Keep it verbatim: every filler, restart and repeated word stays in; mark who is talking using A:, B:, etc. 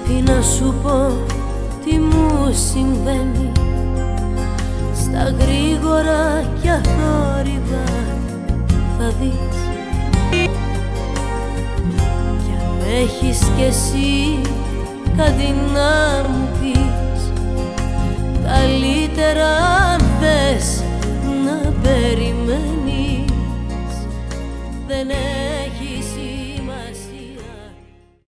A: Πρέπει να σου πω τι μου συμβαίνει, στα γρήγορα κι αθόρυβα θα δεις. Κι αν έχεις κι εσύ κάτι να μου πεις, καλύτερα αν θες να περιμένεις. Δεν